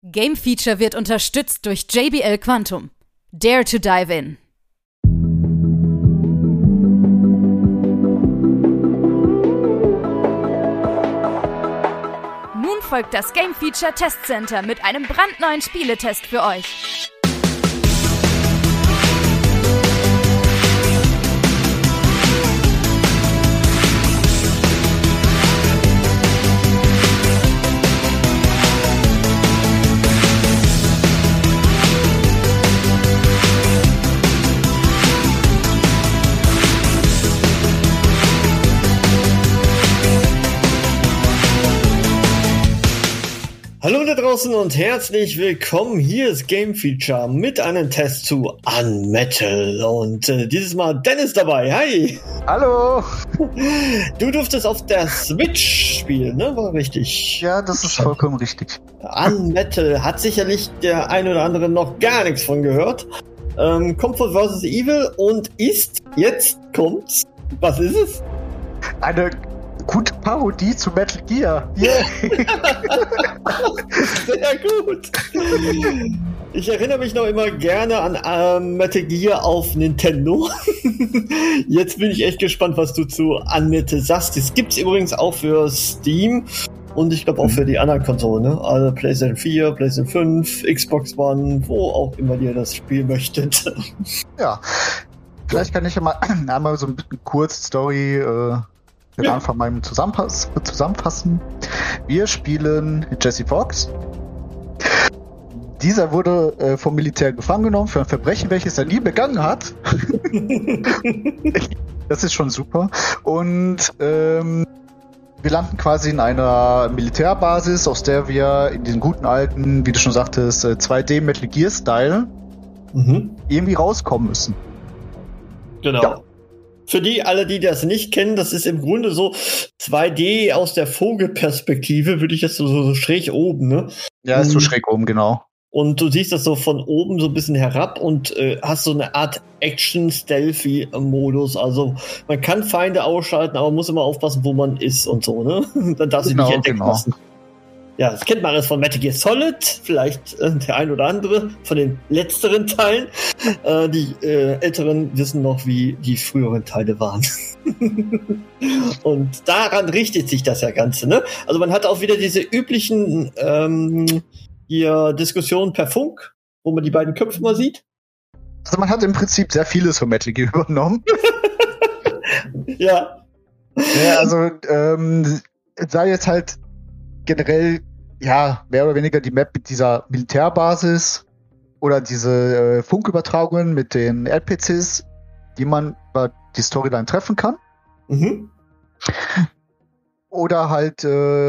Game Feature wird unterstützt durch JBL Quantum. Dare to dive in. Nun folgt das Game Feature Test Center mit einem brandneuen Spieletest für euch. Hallo da draußen und herzlich willkommen. Hier ist Game Feature mit einem Test zu Unmetal und dieses Mal Dennis dabei. Hi! Hallo! Du durftest auf der Switch spielen, ne? War richtig? Ja, das ist vollkommen richtig. Unmetal hat sicherlich der ein oder andere noch gar nichts von gehört. Comfort vs. Evil und jetzt kommt's. Was ist es? Eine gute Parodie zu Metal Gear. Yeah. Sehr gut. Ich erinnere mich noch immer gerne an Metal Gear auf Nintendo. Jetzt bin ich echt gespannt, was du zu Unmetal sagst. Das gibt's übrigens auch für Steam und ich glaube auch für die anderen Konsolen, ne? Also PlayStation 4, PlayStation 5, Xbox One, wo auch immer ihr das spielen möchtet. Ja, vielleicht kann ich ja mal einmal so ein bisschen kurz Story den Anfang mal zusammenfassen. Wir spielen Jesse Fox. Dieser wurde vom Militär gefangen genommen für ein Verbrechen, welches er nie begangen hat. Das ist schon super. Und wir landen quasi in einer Militärbasis, aus der wir in diesen guten alten, wie du schon sagtest, 2D Metal Gear Style irgendwie rauskommen müssen. Genau. Ja. Für alle, die das nicht kennen, das ist im Grunde so 2D aus der Vogelperspektive, würde ich jetzt so schräg oben, ne? Ja, ist so schräg oben, genau. Und du siehst das so von oben so ein bisschen herab und hast so eine Art Action-Stealthy-Modus. Also man kann Feinde ausschalten, aber man muss immer aufpassen, wo man ist und so, ne? Dann darf sie nicht entdecken lassen. Ja, das kennt man alles von Metal Gear Solid, vielleicht der ein oder andere von den letzteren Teilen. Die Älteren wissen noch, wie die früheren Teile waren. Und daran richtet sich das ja Ganze, ne? Also man hat auch wieder diese üblichen hier Diskussionen per Funk, wo man die beiden Köpfe mal sieht. Also man hat im Prinzip sehr vieles von Metal Gear übernommen. Ja. Ja, also sei jetzt halt generell, ja, mehr oder weniger die Map mit dieser Militärbasis oder diese Funkübertragungen mit den RPCs, die man über die Storyline treffen kann. Mhm. Oder halt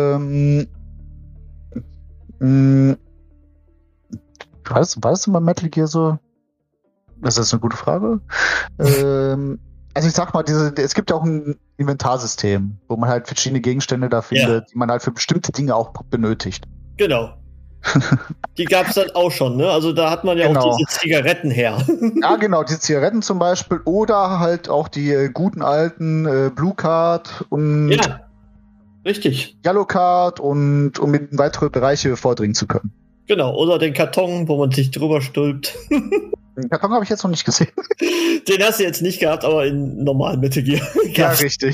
weißt du mal Metal Gear so? Das ist eine gute Frage. Also ich sag mal, es gibt ja auch ein Inventarsystem, wo man halt verschiedene Gegenstände da findet, die man halt für bestimmte Dinge auch benötigt. Genau. Die gab es dann auch schon, ne? Also da hat man ja auch diese Zigaretten her. Ja, genau, die Zigaretten zum Beispiel oder halt auch die guten alten Blue Card und richtig. Yellow Card und um in weitere Bereiche vordringen zu können. Genau, oder den Karton, wo man sich drüber stülpt. Den Karton habe ich jetzt noch nicht gesehen. Den hast du jetzt nicht gehabt, aber in normalen Metal Gear. Ja, richtig.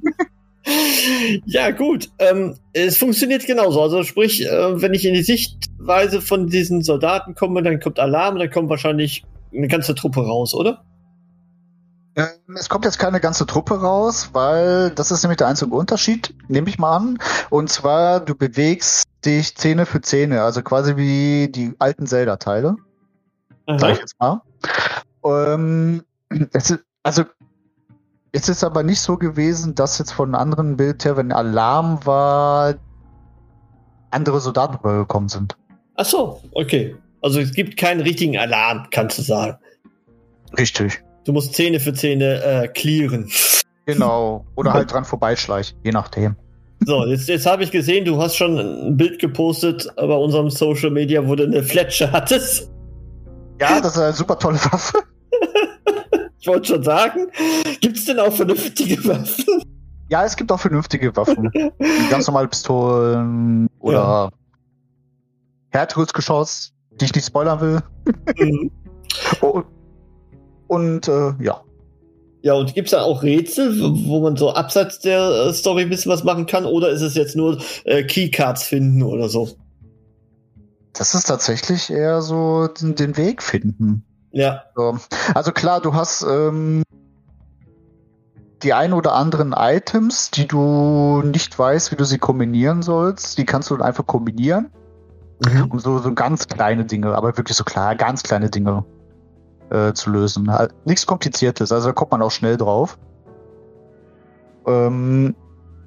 Ja, gut. Es funktioniert genauso. Also sprich, wenn ich in die Sichtweise von diesen Soldaten komme, dann kommt Alarm, dann kommt wahrscheinlich eine ganze Truppe raus, oder? Es kommt jetzt keine ganze Truppe raus, weil das ist nämlich der einzige Unterschied, nehme ich mal an. Und zwar, du bewegst dich Szene für Szene, also quasi wie die alten Zelda-Teile. Sag ich jetzt mal. Es ist aber nicht so gewesen, dass jetzt von anderen Bild her, wenn Alarm war, andere Soldaten rübergekommen sind. Ach so, okay. Also es gibt keinen richtigen Alarm, kannst du sagen. Richtig. Du musst Szene für Szene clearen. Genau. Oder halt dran vorbeischleichen, je nachdem. So, jetzt habe ich gesehen, du hast schon ein Bild gepostet bei unserem Social Media, wo du eine Fletsche hattest. Ja, das ist eine super tolle Waffe. Ich wollte schon sagen, gibt es denn auch vernünftige Waffen? Ja, es gibt auch vernünftige Waffen. Ganz normale Pistolen oder härteres Geschoss, die ich nicht spoilern will. Mhm. Und ja. Ja, und gibt's da auch Rätsel, wo man so abseits der Story ein bisschen was machen kann? Oder ist es jetzt nur Keycards finden oder so? Das ist tatsächlich eher so den Weg finden. Ja. So. Also klar, du hast die ein oder anderen Items, die du nicht weißt, wie du sie kombinieren sollst. Die kannst du dann einfach kombinieren. Mhm. Um so ganz kleine Dinge, aber wirklich so klar, ganz kleine Dinge zu lösen. Nichts Kompliziertes, also da kommt man auch schnell drauf. Wie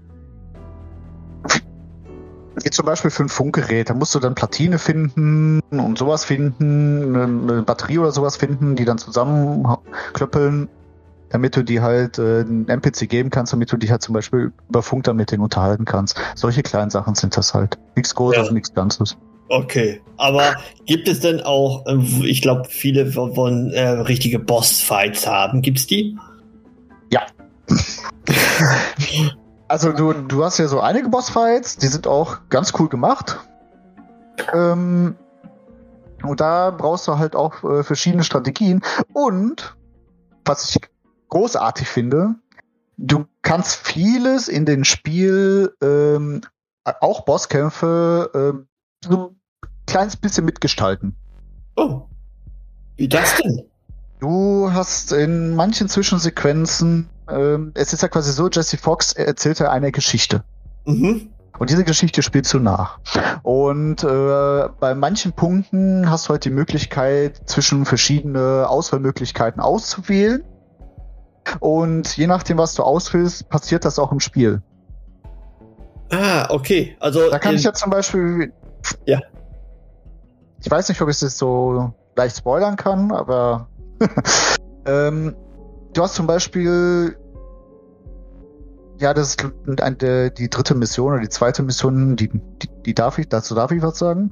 zum Beispiel für ein Funkgerät, da musst du dann Platine finden und sowas finden, eine Batterie oder sowas finden, die dann zusammenklöppeln, damit du die halt einen NPC geben kannst, damit du dich halt zum Beispiel über Funk dann mit denen unterhalten kannst. Solche kleinen Sachen sind das halt. Nichts Großes, nichts Ganzes. Okay, aber gibt es denn auch, ich glaube, viele wollen richtige Bossfights haben. Gibt's die? Ja. Also du hast ja so einige Bossfights, die sind auch ganz cool gemacht. Und da brauchst du halt auch verschiedene Strategien. Und, was ich großartig finde, du kannst vieles in dem Spiel, auch Bosskämpfe, so ein kleines bisschen mitgestalten. Oh, wie das denn? Du hast in manchen Zwischensequenzen, es ist ja quasi so, Jesse Fox erzählt ja eine Geschichte. Mhm. Und diese Geschichte spielst du nach. Und bei manchen Punkten hast du halt die Möglichkeit, zwischen verschiedene Auswahlmöglichkeiten auszuwählen. Und je nachdem, was du auswählst, passiert das auch im Spiel. Ah, okay. Also Da kann ich ja zum Beispiel... Ja. Ich weiß nicht, ob ich das so leicht spoilern kann, aber du hast zum Beispiel das ist die dritte Mission oder die zweite Mission, dazu darf ich was sagen.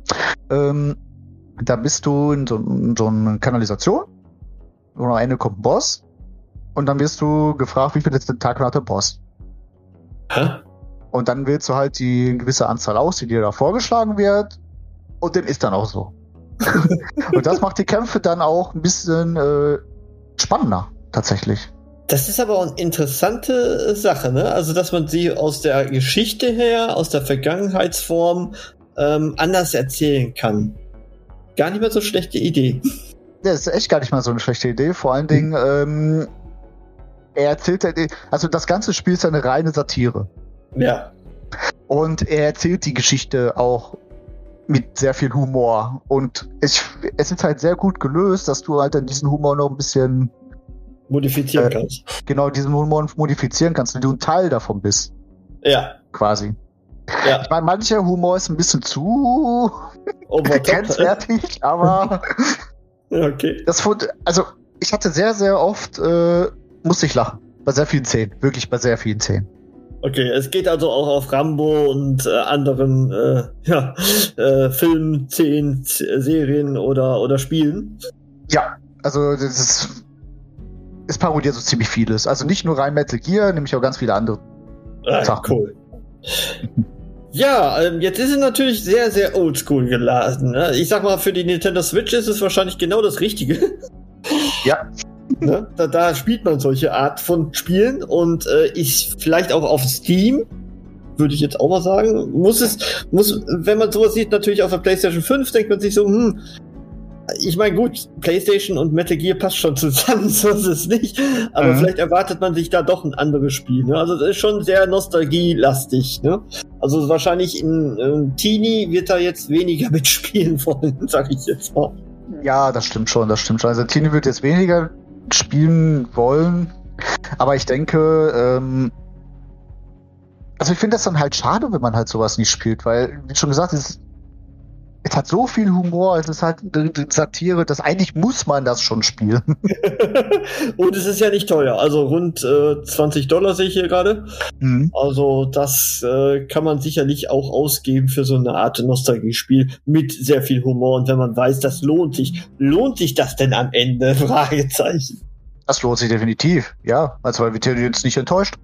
Da bist du in so einer Kanalisation und am Ende kommt ein Boss und dann wirst du gefragt, wie viele Tentakel hat der Boss? Hä? Und dann wählst du halt die gewisse Anzahl aus, die dir da vorgeschlagen wird. Und dem ist dann auch so. Und das macht die Kämpfe dann auch ein bisschen spannender, tatsächlich. Das ist aber auch eine interessante Sache, ne? Also, dass man sie aus der Geschichte her, aus der Vergangenheitsform anders erzählen kann. Gar nicht mal so schlechte Idee. Das ist echt gar nicht mal so eine schlechte Idee. Vor allen Dingen, er erzählt, also das ganze Spiel ist eine reine Satire. Ja. Und er erzählt die Geschichte auch mit sehr viel Humor. Und es ist halt sehr gut gelöst, dass du halt dann diesen Humor noch ein bisschen modifizieren kannst. Genau, diesen Humor modifizieren kannst, wenn du ein Teil davon bist. Ja. Quasi. Ja. Ich meine, mancher Humor ist ein bisschen zu grenzwertig, aber okay. Also ich hatte sehr, sehr oft musste ich lachen. Bei sehr vielen Szenen. Wirklich bei sehr vielen Szenen. Okay, es geht also auch auf Rambo und anderen Filmen, Szenen, Serien oder Spielen. Ja, also es parodiert so ziemlich vieles. Also nicht nur rein Metal Gear, nämlich auch ganz viele andere Sachen. Cool. Ja, jetzt ist es natürlich sehr, sehr oldschool geladen. Ne? Ich sag mal, für die Nintendo Switch ist es wahrscheinlich genau das Richtige. Ja. Ne? Da spielt man solche Art von Spielen und ich vielleicht auch auf Steam, würde ich jetzt auch mal sagen, wenn man sowas sieht, natürlich auf der PlayStation 5, denkt man sich so, ich meine, gut, PlayStation und Metal Gear passt schon zusammen, so ist es nicht, aber vielleicht erwartet man sich da doch ein anderes Spiel, ne? Also das ist schon sehr nostalgielastig, ne? Also wahrscheinlich ein Teenie wird da jetzt weniger mitspielen wollen, sag ich jetzt mal. Ja, das stimmt schon. Also Teenie wird jetzt weniger spielen wollen, aber ich denke, also ich finde das dann halt schade, wenn man halt sowas nicht spielt, weil, wie schon gesagt, es hat so viel Humor, es ist halt eine Satire, dass eigentlich muss man das schon spielen. Und es ist ja nicht teuer, also rund $20 sehe ich hier gerade. Mhm. Also das kann man sicherlich auch ausgeben für so eine Art Nostalgie-Spiel mit sehr viel Humor. Und wenn man weiß, das lohnt sich das denn am Ende? Fragezeichen. Das lohnt sich definitiv, ja. Also weil wir jetzt nicht enttäuscht.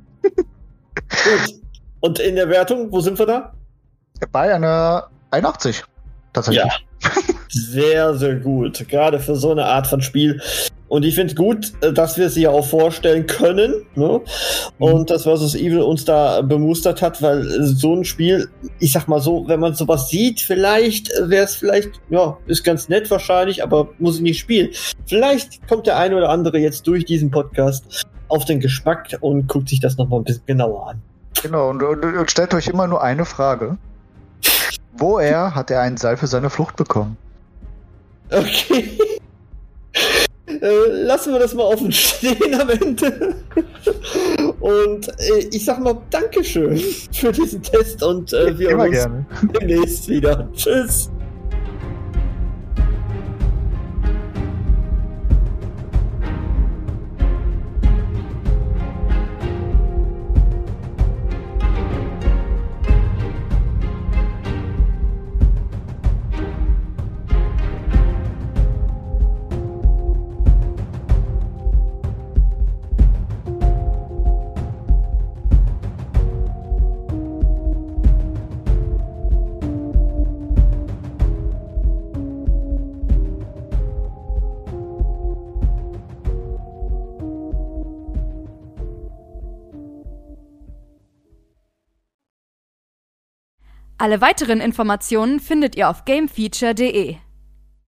Gut. Und in der Wertung, wo sind wir da? Bei einer 81. tatsächlich. Ja, sehr, sehr gut. Gerade für so eine Art von Spiel. Und ich finde es gut, dass wir sie ja auch vorstellen können, ne? Und dass Versus Evil uns da bemustert hat, weil so ein Spiel, ich sag mal so, wenn man sowas sieht, vielleicht wäre es ja, ist ganz nett wahrscheinlich, aber muss ich nicht spielen. Vielleicht kommt der eine oder andere jetzt durch diesen Podcast auf den Geschmack und guckt sich das nochmal ein bisschen genauer an. Genau, und stellt euch immer nur eine Frage. Woher hat er einen Seil für seine Flucht bekommen? Okay. Lassen wir das mal offen stehen am Ende. Und ich sag mal Dankeschön für diesen Test und wir immer uns gerne. demnächst wieder. Tschüss. Alle weiteren Informationen findet ihr auf gamefeature.de.